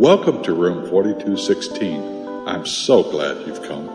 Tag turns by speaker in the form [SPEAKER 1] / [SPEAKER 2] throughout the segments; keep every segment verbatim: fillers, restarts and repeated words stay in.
[SPEAKER 1] Welcome to room forty-two sixteen. I'm so glad you've come.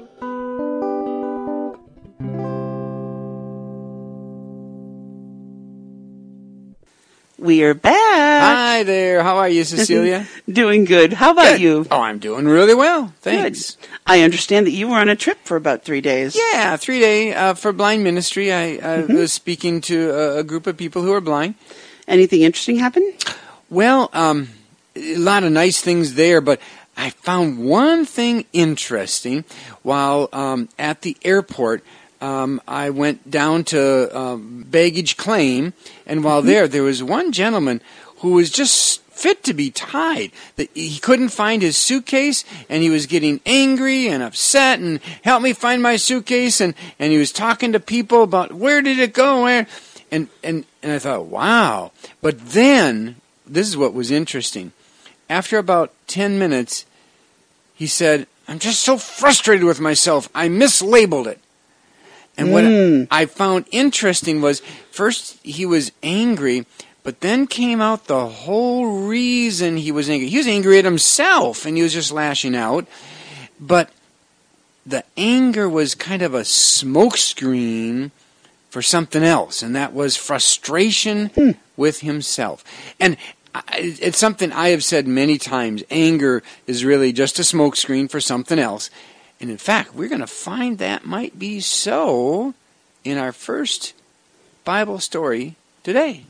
[SPEAKER 2] We are back.
[SPEAKER 3] Hi there. How are you, Cecilia?
[SPEAKER 2] Doing good. How about
[SPEAKER 3] Good.
[SPEAKER 2] you?
[SPEAKER 3] Oh, I'm doing really well. Thanks.
[SPEAKER 2] Good. I understand that you were on a trip for about three days.
[SPEAKER 3] Yeah, three day uh, for blind ministry. I, I mm-hmm. was speaking to a, a group of people who are blind.
[SPEAKER 2] Anything interesting happen?
[SPEAKER 3] Well, um, a lot of nice things there, but I found one thing interesting while um, at the airport. Um, I went down to um, baggage claim, and while there, there was one gentleman who was just fit to be tied. That he couldn't find his suitcase, and he was getting angry and upset, and help me find my suitcase, and, and he was talking to people about where did it go, where, and, and, and I thought, wow. But then, this is what was interesting. After about ten minutes, he said, I'm just so frustrated with myself, I mislabeled it. And what mm. I found interesting was, first he was angry, but then came out the whole reason he was angry. He was angry at himself, and he was just lashing out. But the anger was kind of a smokescreen for something else, and that was frustration mm. with himself. And it's something I have said many times. Anger is really just a smokescreen for something else. And in fact, we're going to find that might be so in our first Bible story today.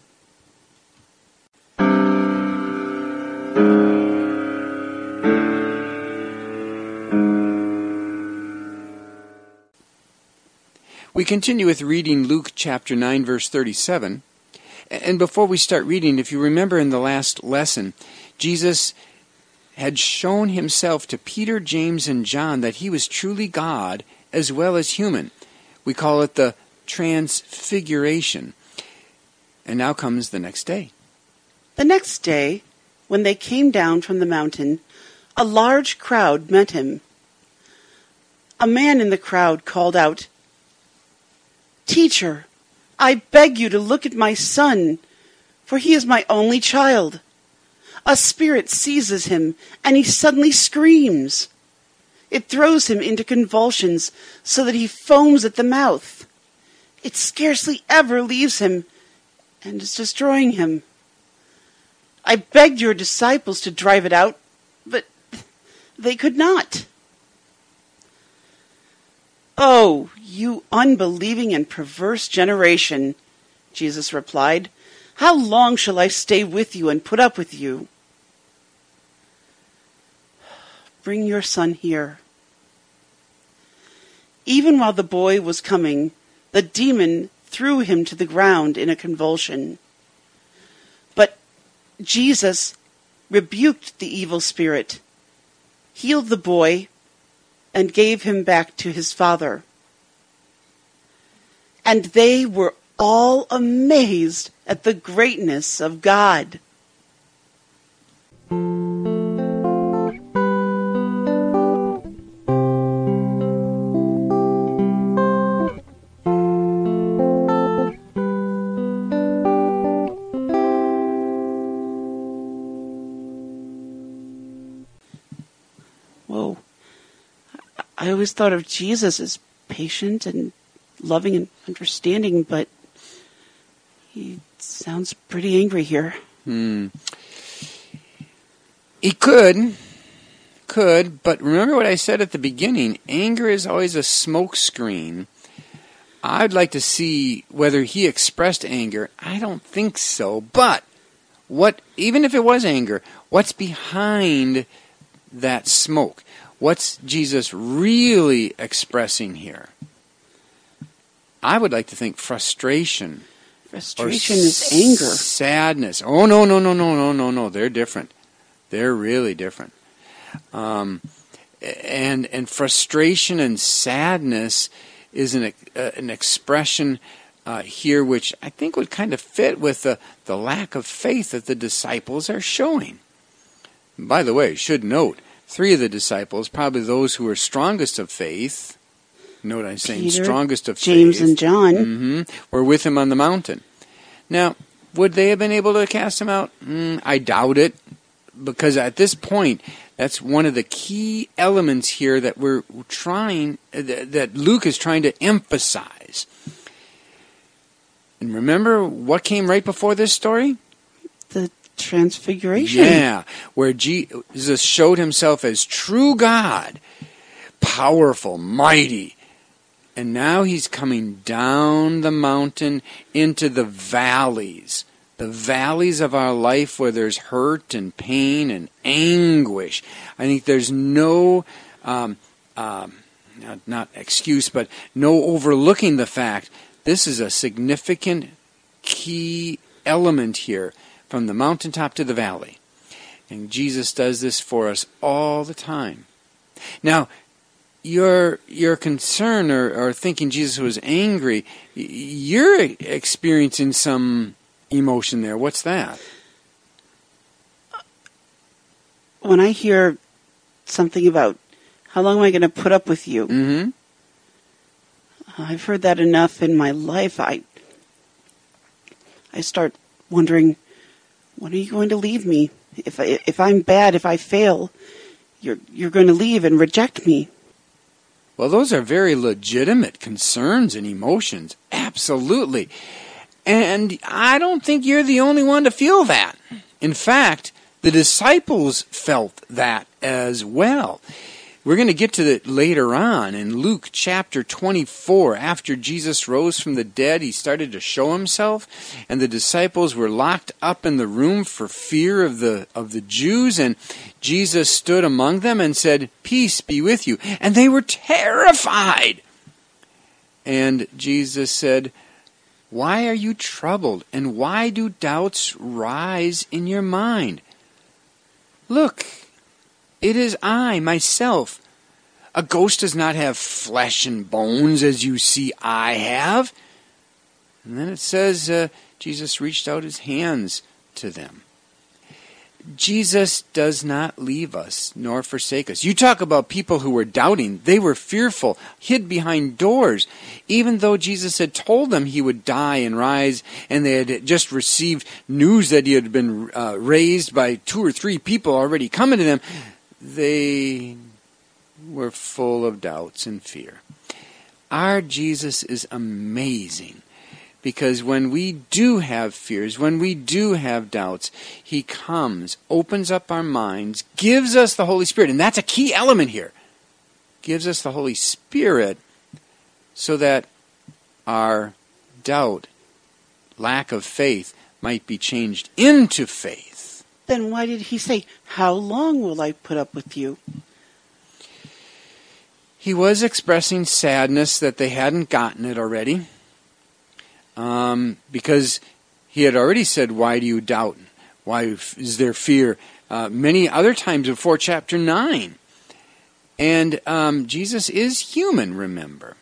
[SPEAKER 3] We continue with reading Luke chapter nine, verse thirty-seven. And before we start reading, if you remember in the last lesson, Jesus had shown himself to Peter, James, and John that he was truly God as well as human. We call it the transfiguration. And now comes the next day.
[SPEAKER 2] The next day, when they came down from the mountain, a large crowd met him. A man in the crowd called out, Teacher, I beg you to look at my son, for he is my only child. A spirit seizes him, and he suddenly screams. It throws him into convulsions, so that he foams at the mouth. It scarcely ever leaves him, and is destroying him. I begged your disciples to drive it out, but they could not. Oh, you unbelieving and perverse generation, Jesus replied. How long shall I stay with you and put up with you? Bring your son here. Even while the boy was coming, the demon threw him to the ground in a convulsion. But Jesus rebuked the evil spirit, healed the boy, and gave him back to his father. And they were all amazed at the greatness of God. Whoa. I always thought of Jesus as patient and loving and understanding, but he sounds pretty angry here.
[SPEAKER 3] Hmm. He could, could, but remember what I said at the beginning. Anger is always a smokescreen. I'd like to see whether he expressed anger. I don't think so, but what, even if it was anger, what's behind that smoke? What's Jesus really expressing here? I would like to think frustration.
[SPEAKER 2] Frustration is anger.
[SPEAKER 3] Sadness. Oh, no, no, no, no, no, no, no. They're different. They're really different. Um, and and frustration and sadness is an uh, an expression uh, here which I think would kind of fit with the, the lack of faith that the disciples are showing. By the way, should note, three of the disciples, probably those who were strongest of faith, note I'm saying
[SPEAKER 2] Peter,
[SPEAKER 3] strongest of
[SPEAKER 2] James,
[SPEAKER 3] faith,
[SPEAKER 2] and John,
[SPEAKER 3] mm-hmm, were with him on the mountain. Now, would they have been able to cast him out? Mm, I doubt it. because at this point, that's one of the key elements here that we're trying, that Luke is trying to emphasize. And remember what came right before this story?
[SPEAKER 2] The Transfiguration.
[SPEAKER 3] Yeah, where Jesus showed himself as true God, powerful, mighty. And now he's coming down the mountain into the valleys. The valleys of our life where there's hurt and pain and anguish. I think there's no, um, um, not, not excuse, but no overlooking the fact this is a significant key element here from the mountaintop to the valley. And Jesus does this for us all the time. Now, your your concern or, or thinking Jesus was angry, you're experiencing some emotion there. What's that?
[SPEAKER 2] When I hear something about how long am I going to put up with you,
[SPEAKER 3] Mm-hmm.
[SPEAKER 2] I've heard that enough in my life. I I start wondering, when are you going to leave me? If I, if I'm bad, if I fail, you're you're going to leave and reject me.
[SPEAKER 3] Well, those are very legitimate concerns and emotions. Absolutely. And I don't think you're the only one to feel that. In fact, the disciples felt that as well. We're going to get to it later on in Luke chapter twenty-four. After Jesus rose from the dead, he started to show himself, and the disciples were locked up in the room for fear of the of the Jews, and Jesus stood among them and said, "Peace be with you." And they were terrified. And Jesus said, "Why are you troubled, and why do doubts rise in your mind? Look, it is I, myself. A ghost does not have flesh and bones as you see I have." And then it says uh, Jesus reached out his hands to them. Jesus does not leave us nor forsake us. You talk about people who were doubting. They were fearful, hid behind doors. Even though Jesus had told them he would die and rise, and they had just received news that he had been uh, raised by two or three people already coming to them, they were full of doubts and fear. Our Jesus is amazing. Because when we do have fears, when we do have doubts, he comes, opens up our minds, gives us the Holy Spirit. And that's a key element here. Gives us the Holy Spirit so that our doubt, lack of faith, might be changed into faith.
[SPEAKER 2] Then why did he say, "How long will I put up with you"?
[SPEAKER 3] He was expressing sadness that they hadn't gotten it already. Um, because he had already said, "Why do you doubt? Why is there fear?" Uh, many other times before chapter nine. And um, Jesus is human, remember.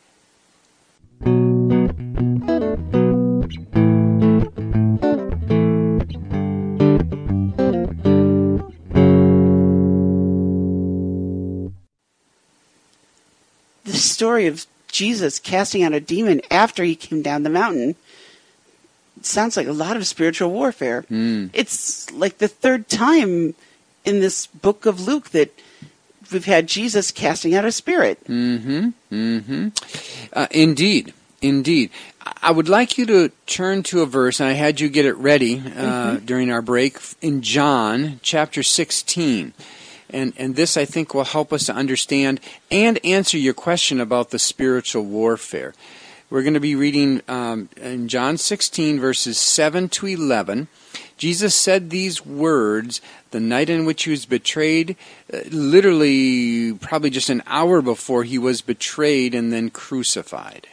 [SPEAKER 2] The story of Jesus casting out a demon after he came down the mountain sounds like a lot of spiritual warfare.
[SPEAKER 3] Mm.
[SPEAKER 2] It's like the third time in this book of Luke that we've had Jesus casting out a spirit.
[SPEAKER 3] Mm-hmm. Mm-hmm. Uh, indeed. Indeed. I would like you to turn to a verse, and I had you get it ready uh, mm-hmm. during our break, in John chapter sixteen. And and this, I think, will help us to understand and answer your question about the spiritual warfare. We're going to be reading um, in John sixteen, verses seven to eleven. Jesus said these words the night in which he was betrayed, uh, literally probably just an hour before he was betrayed and then crucified.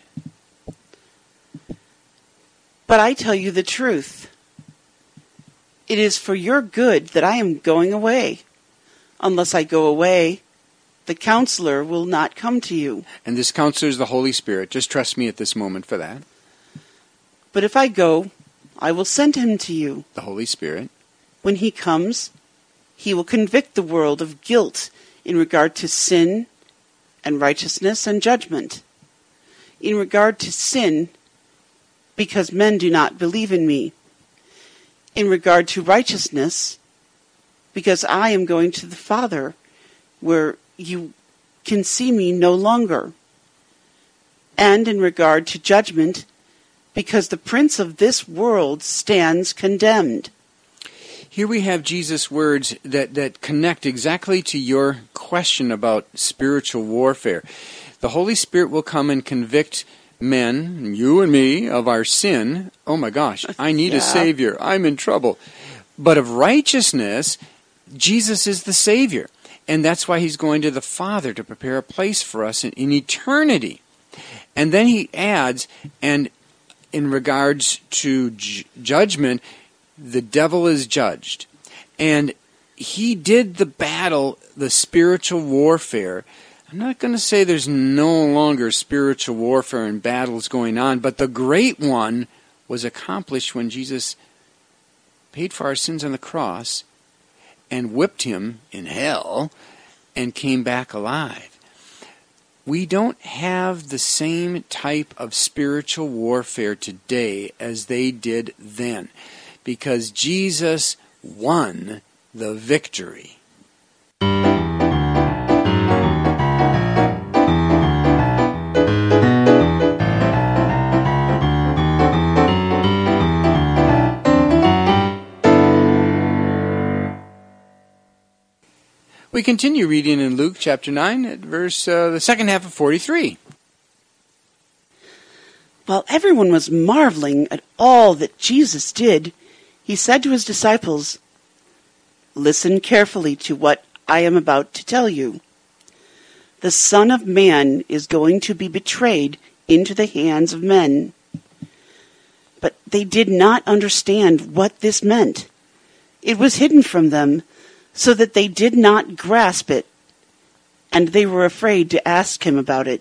[SPEAKER 2] "But I tell you the truth. It is for your good that I am going away. Unless I go away, the counselor will not come to you.
[SPEAKER 3] And this counselor is the Holy Spirit. Just trust me at this moment for that.
[SPEAKER 2] But if I go, I will send him to you.
[SPEAKER 3] The Holy Spirit.
[SPEAKER 2] When he comes, he will convict the world of guilt in regard to sin and righteousness and judgment. In regard to sin, because men do not believe in me. In regard to righteousness, because I am going to the Father, where you can see me no longer. And in regard to judgment, because the prince of this world stands condemned.
[SPEAKER 3] Here we have Jesus' words that, that connect exactly to your question about spiritual warfare. The Holy Spirit will come and convict men, you and me, of our sin. Oh my gosh, I need yeah. a Savior. I'm in trouble. But of righteousness, Jesus is the Savior. And that's why he's going to the Father to prepare a place for us in, in eternity. And then he adds, and in regards to ju- judgment, the devil is judged. And he did the battle, the spiritual warfare. I'm not going to say there's no longer spiritual warfare and battles going on, but the great one was accomplished when Jesus paid for our sins on the cross and whipped him in hell and came back alive. We don't have the same type of spiritual warfare today as they did then, because Jesus won the victory. We continue reading in Luke chapter nine at verse, uh, the second half of forty-three.
[SPEAKER 2] While everyone was marveling at all that Jesus did, he said to his disciples, "Listen carefully to what I am about to tell you. The Son of Man is going to be betrayed into the hands of men." But they did not understand what this meant. It was hidden from them, so that they did not grasp it, and they were afraid to ask him about it.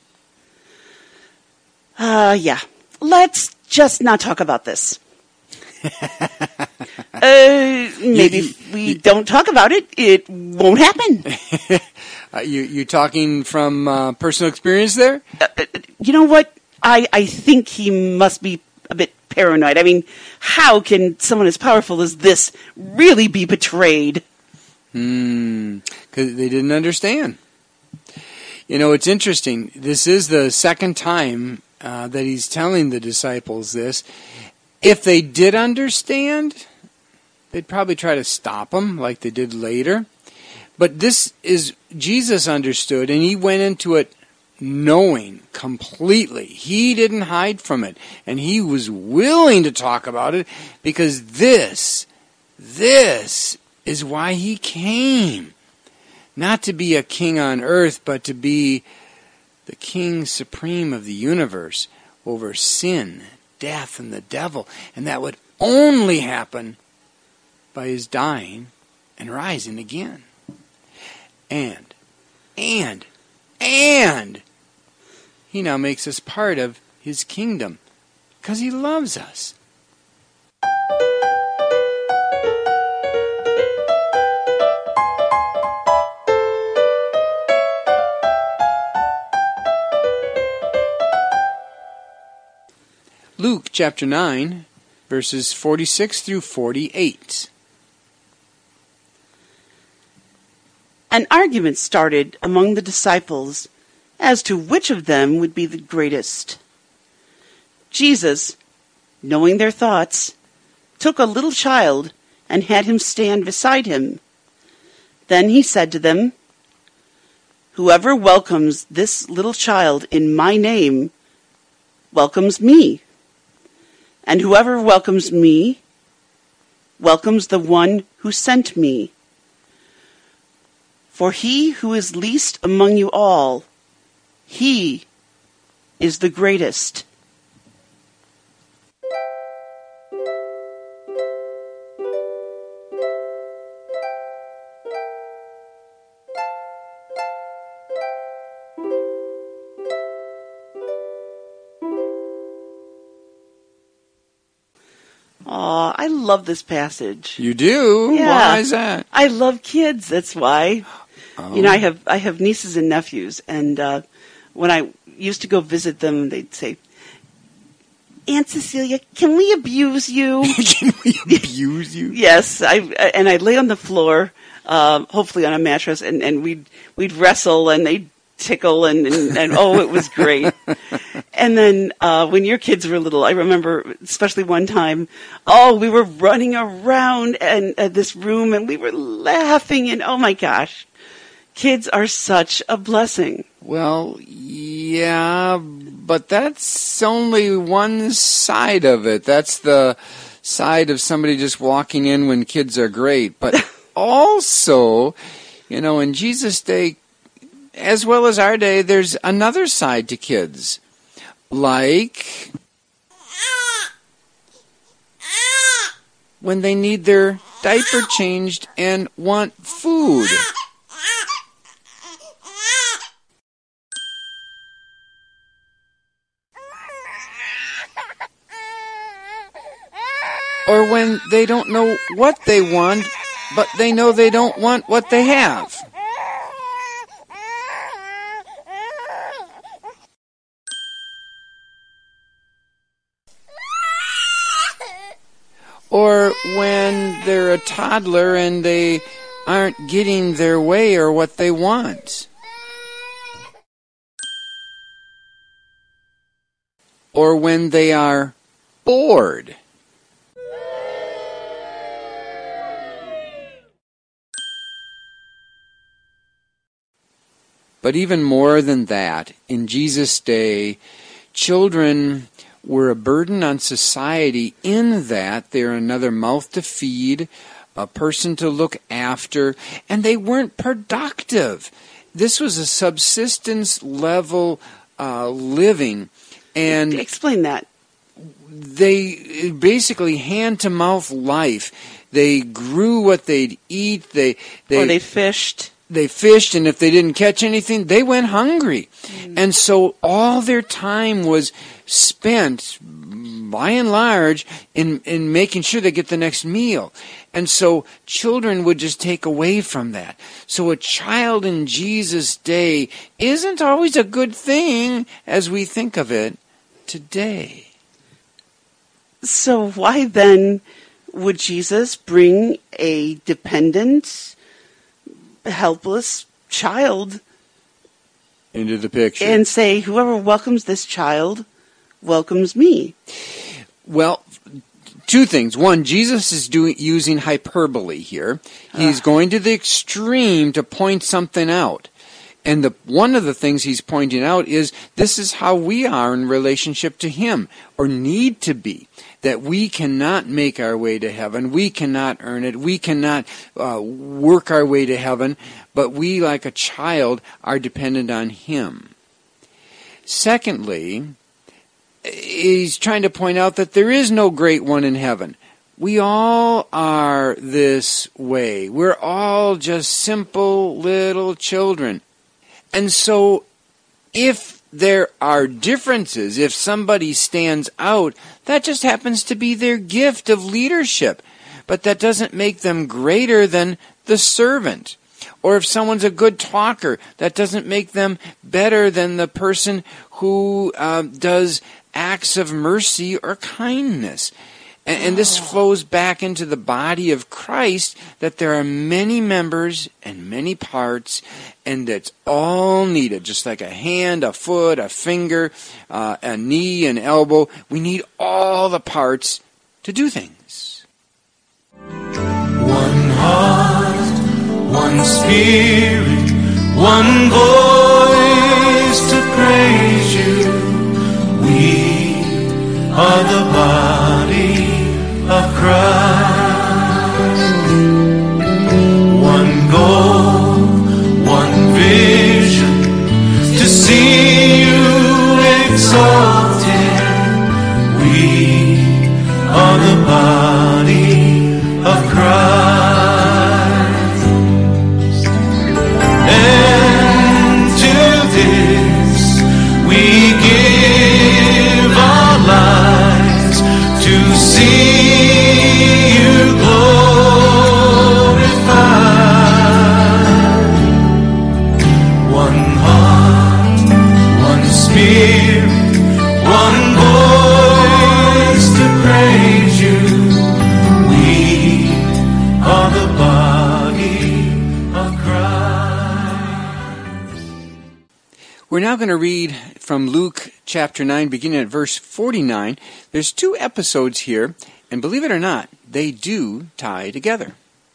[SPEAKER 2] Uh, yeah, let's just not talk about this. uh, maybe if we don't talk about it, it won't happen.
[SPEAKER 3] uh, you, you talking from uh, personal experience there?
[SPEAKER 2] Uh, you know what? I, I think he must be a bit paranoid. I mean, how can someone as powerful as this really be betrayed?
[SPEAKER 3] Hmm, because they didn't understand. You know, it's interesting. This is the second time uh, that he's telling the disciples this. If they did understand, they'd probably try to stop him like they did later. But this is, Jesus understood, and he went into it knowing completely. He didn't hide from it. And he was willing to talk about it because this, this is why he came. Not to be a king on earth, but to be the king supreme of the universe over sin, death, and the devil. And that would only happen by his dying and rising again. And, and, and, he now makes us part of his kingdom because he loves us. Luke chapter nine, verses forty-six through forty-eight.
[SPEAKER 2] An argument started among the disciples as to which of them would be the greatest. Jesus, knowing their thoughts, took a little child and had him stand beside him. Then he said to them, "Whoever welcomes this little child in my name welcomes me. And whoever welcomes me welcomes the one who sent me. For he who is least among you all, he is the greatest." Aw, I love this passage.
[SPEAKER 3] You do?
[SPEAKER 2] Yeah.
[SPEAKER 3] Why is that?
[SPEAKER 2] I love kids, that's why. Oh. You know, I have I have nieces and nephews, and uh, when I used to go visit them, they'd say, Aunt Cecilia, can we abuse you?
[SPEAKER 3] Can we abuse you?
[SPEAKER 2] Yes, I and I'd lay on the floor, uh, hopefully on a mattress, and, and we'd we'd wrestle, and they'd tickle, and, and, and oh, it was great. And then uh, when your kids were little, I remember especially one time, oh, we were running around and uh, this room, and we were laughing, and oh my gosh, kids are such a blessing.
[SPEAKER 3] Well, yeah, but that's only one side of it. That's the side of somebody just walking in when kids are great. But also, you know, in Jesus' day, as well as our day, there's another side to kids. Like when they need their diaper changed and want food. Or when they don't know what they want, but they know they don't want what they have. Or when they're a toddler and they aren't getting their way or what they want. Or when they are bored. But even more than that, in Jesus' day, children were a burden on society in that they're another mouth to feed, a person to look after, and they weren't productive. This was a subsistence level uh, living. And
[SPEAKER 2] explain that.
[SPEAKER 3] They basically hand-to-mouth life. They grew what they'd eat. They, they
[SPEAKER 2] or they fished.
[SPEAKER 3] They fished, and if they didn't catch anything, they went hungry. Mm. And so all their time was spent, by and large, in, in making sure they get the next meal. And so children would just take away from that. So a child in Jesus' day isn't always a good thing as we think of it today.
[SPEAKER 2] So why then would Jesus bring a dependent, helpless child
[SPEAKER 3] into the picture
[SPEAKER 2] and say, whoever welcomes this child welcomes me?
[SPEAKER 3] Well, two things. One, Jesus is doing using hyperbole here. He's uh. going to the extreme to point something out. And the one of the things he's pointing out is this is how we are in relationship to him, or need to be. That we cannot make our way to heaven. We cannot earn it. We cannot uh, work our way to heaven. But we, like a child, are dependent on him. Secondly, he's trying to point out that there is no great one in heaven. We all are this way. We're all just simple little children. And so, if there are differences, if somebody stands out, that just happens to be their gift of leadership. But that doesn't make them greater than the servant. Or if someone's a good talker, that doesn't make them better than the person who uh, does acts of mercy or kindness. And, and this flows back into the body of Christ, that there are many members and many parts, and that's all needed, just like a hand, a foot, a finger, uh, a knee, an elbow. We need all the parts to do things.
[SPEAKER 4] One heart, one spirit, one voice to praise you. We are the body of Christ. One goal, one vision, to see you exalted. We are the body of Christ. And to this we give our lives, to see
[SPEAKER 3] We're now going to read from Luke chapter nine, beginning at verse forty-nine. There's two episodes here, and believe it or not, they do tie together.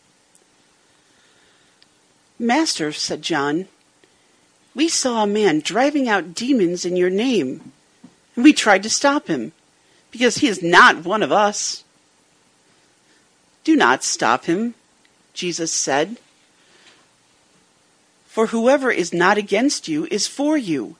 [SPEAKER 2] "Master," said John, "we saw a man driving out demons in your name, and we tried to stop him, because he is not one of us." "Do not stop him," Jesus said, "for whoever is not against you is for you."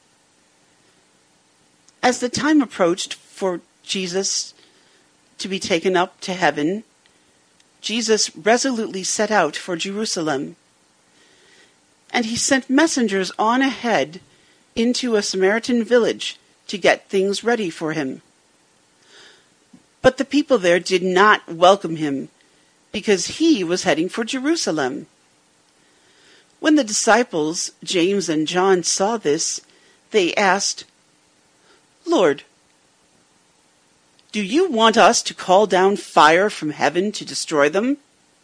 [SPEAKER 2] As the time approached for Jesus to be taken up to heaven, Jesus resolutely set out for Jerusalem. And he sent messengers on ahead into a Samaritan village to get things ready for him. But the people there did not welcome him, because he was heading for Jerusalem. When the disciples, James and John, saw this, they asked, "Lord, do you want us to call down fire from heaven to destroy them?"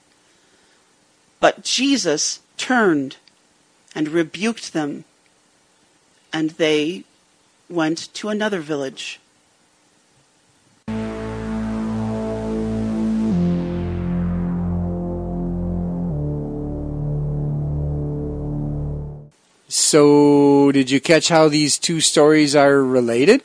[SPEAKER 2] But Jesus turned and rebuked them, and they went to another village.
[SPEAKER 3] So, did you catch how these two stories are related?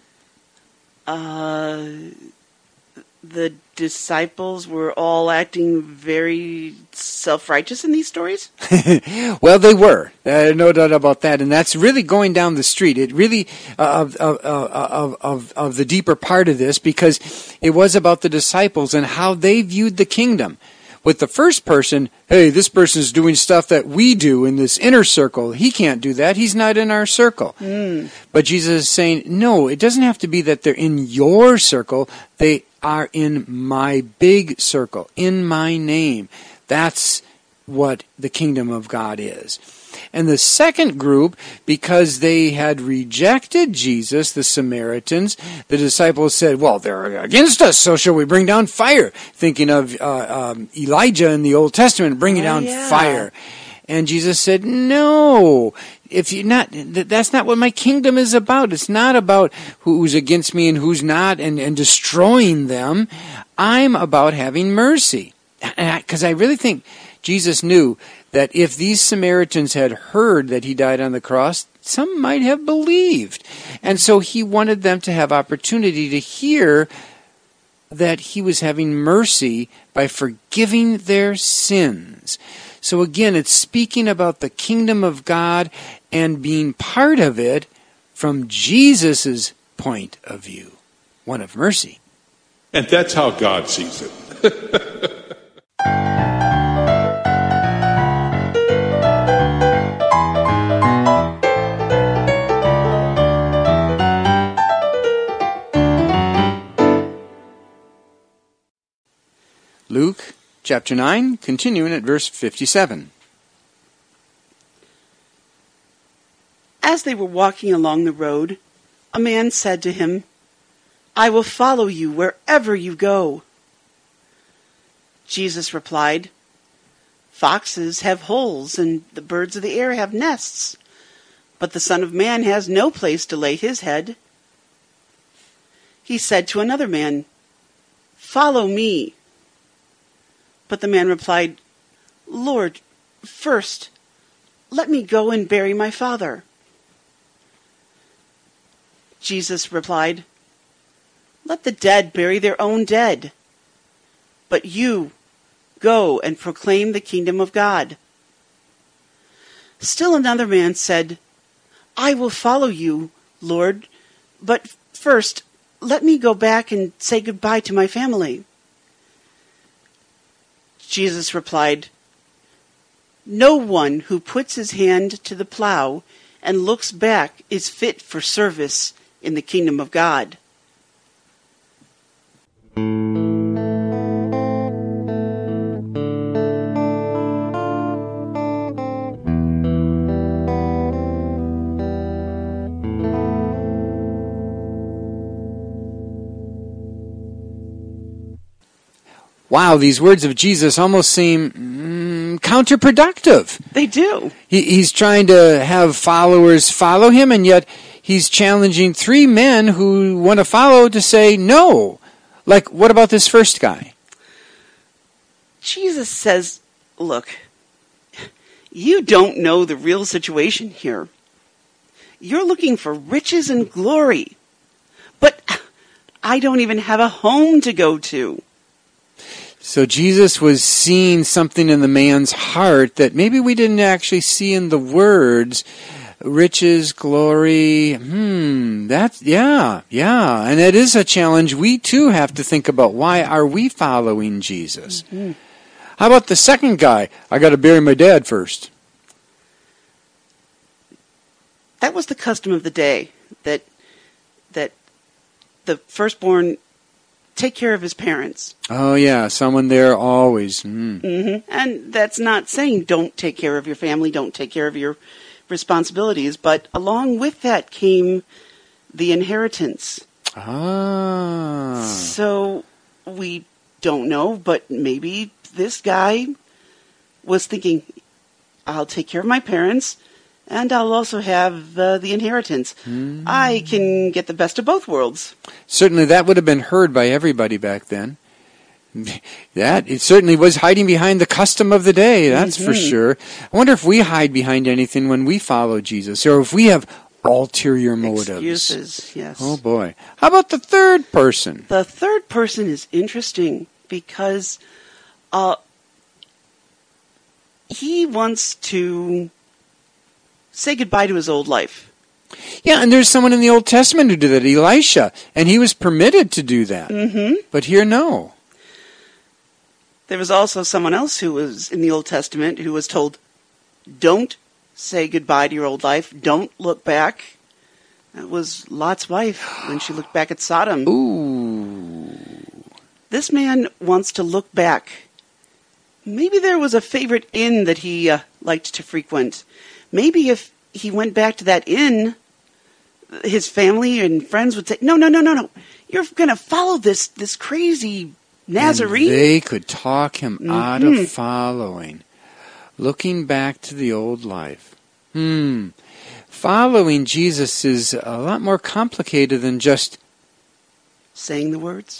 [SPEAKER 2] Uh, the disciples were all acting very self-righteous in these stories?
[SPEAKER 3] Well, they were. Uh, no doubt about that. And that's really going down the street. It really, uh, of, of, of, of, of the deeper part of this, because it was about the disciples and how they viewed the kingdom. With the first person, hey, this person's doing stuff that we do in this inner circle. He can't do that. He's not in our circle. Mm. But Jesus is saying, no, it doesn't have to be that they're in your circle. They are in my big circle, in my name. That's what the kingdom of God is. And the second group, because they had rejected Jesus, the Samaritans, the disciples said, well, they're against us, so shall we bring down fire? Thinking of uh, um, Elijah in the Old Testament, bringing
[SPEAKER 2] oh,
[SPEAKER 3] down
[SPEAKER 2] yeah.
[SPEAKER 3] fire. And Jesus said, no, if you're not, that's not what my kingdom is about. It's not about who's against me and who's not and, and destroying them. I'm about having mercy. Because I, I really think Jesus knew that if these Samaritans had heard that he died on the cross, some might have believed. And so he wanted them to have opportunity to hear that he was having mercy by forgiving their sins. So again, it's speaking about the kingdom of God and being part of it from Jesus' point of view, one of mercy.
[SPEAKER 1] And that's how God sees it.
[SPEAKER 3] Luke chapter nine, continuing at verse fifty-seven.
[SPEAKER 2] As they were walking along the road, a man said to him, "I will follow you wherever you go." Jesus replied, "Foxes have holes, and the birds of the air have nests, but the Son of Man has no place to lay his head." He said to another man, "Follow me." But the man replied, "Lord, first, let me go and bury my father." Jesus replied, "Let the dead bury their own dead. But you, go and proclaim the kingdom of God." Still another man said, "I will follow you, Lord, but first, let me go back and say goodbye to my family." Jesus replied, "No one who puts his hand to the plow and looks back is fit for service in the kingdom of God."
[SPEAKER 3] Wow, these words of Jesus almost seem mm, counterproductive.
[SPEAKER 2] They do.
[SPEAKER 3] He, he's trying to have followers follow him, and yet he's challenging three men who want to follow to say no. Like, what about this first guy?
[SPEAKER 2] Jesus says, look, you don't know the real situation here. You're looking for riches and glory, but I don't even have a home to go to.
[SPEAKER 3] So Jesus was seeing something in the man's heart that maybe we didn't actually see in the words. Riches, glory, hmm, that's, yeah, yeah. And it is a challenge we too have to think about. Why are we following Jesus? Mm-hmm. How about the second guy? I got to bury my dad first.
[SPEAKER 2] That was the custom of the day, that that the firstborn take care of his parents.
[SPEAKER 3] Oh, yeah, someone there always. Mm.
[SPEAKER 2] Mm-hmm. And that's not saying don't take care of your family, don't take care of your responsibilities, but along with that came the inheritance.
[SPEAKER 3] Ah.
[SPEAKER 2] So we don't know, but maybe this guy was thinking, I'll take care of my parents, and I'll also have uh, the inheritance. Mm. I can get the best of both worlds.
[SPEAKER 3] Certainly that would have been heard by everybody back then. That, it certainly was hiding behind the custom of the day, that's mm-hmm. for sure. I wonder if we hide behind anything when we follow Jesus, or if we have ulterior motives.
[SPEAKER 2] Excuses, yes.
[SPEAKER 3] Oh boy. How about the third person?
[SPEAKER 2] The third person is interesting because uh, he wants to say goodbye to his old life.
[SPEAKER 3] Yeah, and there's someone in the Old Testament who did that, Elisha, and he was permitted to do that.
[SPEAKER 2] Mm-hmm.
[SPEAKER 3] But here, no.
[SPEAKER 2] There was also someone else who was in the Old Testament who was told, don't say goodbye to your old life. Don't look back. That was Lot's wife when she looked back at Sodom.
[SPEAKER 3] Ooh.
[SPEAKER 2] This man wants to look back. Maybe there was a favorite inn that he uh, liked to frequent. Maybe if he went back to that inn, his family and friends would say, no, no, no, no, no. You're going to follow this this crazy Nazarene.
[SPEAKER 3] And they could talk him mm-hmm. out of following. Looking back to the old life. Hmm. Following Jesus is a lot more complicated than just
[SPEAKER 2] saying the words.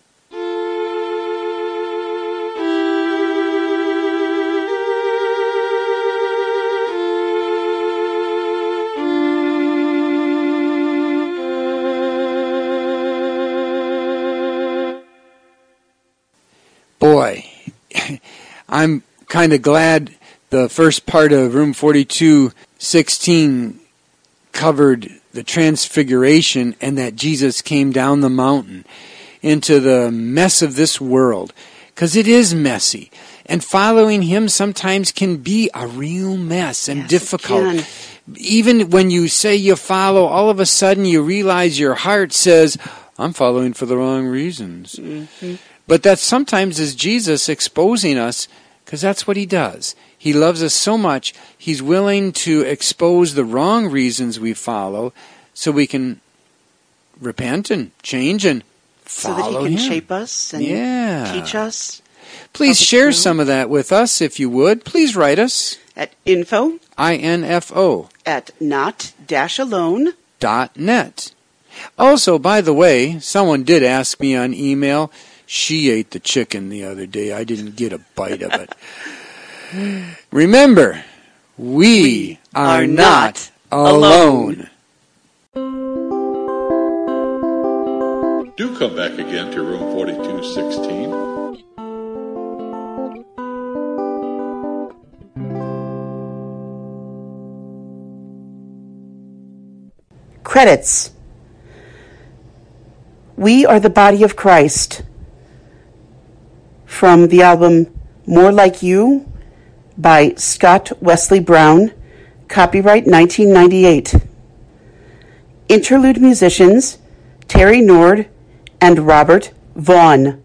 [SPEAKER 3] Boy, I'm kind of glad the first part of Room forty-two sixteen covered the transfiguration and that Jesus came down the mountain into the mess of this world, because it is messy. And following him sometimes can be a real mess and
[SPEAKER 2] yes,
[SPEAKER 3] difficult. Even when you say you follow, all of a sudden you realize your heart says, I'm following for the wrong reasons. Mm-hmm. But that sometimes is Jesus exposing us, because that's what he does. He loves us so much, he's willing to expose the wrong reasons we follow so we can repent and change and follow him.
[SPEAKER 2] So that he can him. shape us and
[SPEAKER 3] yeah.
[SPEAKER 2] teach us.
[SPEAKER 3] Please share some of that with us if you would. Please write us.
[SPEAKER 2] At info.
[SPEAKER 3] I N F O.
[SPEAKER 2] At not dash alone.
[SPEAKER 3] Dot net. Also, by the way, someone did ask me on email. She ate the chicken the other day. I didn't get a bite of it. Remember, we, we are, are not alone.
[SPEAKER 1] alone. Do come back again to room forty-two sixteen.
[SPEAKER 2] Credits. We Are the Body of Christ. From the album More Like You by Scott Wesley Brown, copyright nineteen ninety-eight. Interlude musicians Terry Nord and Robert Vaughn.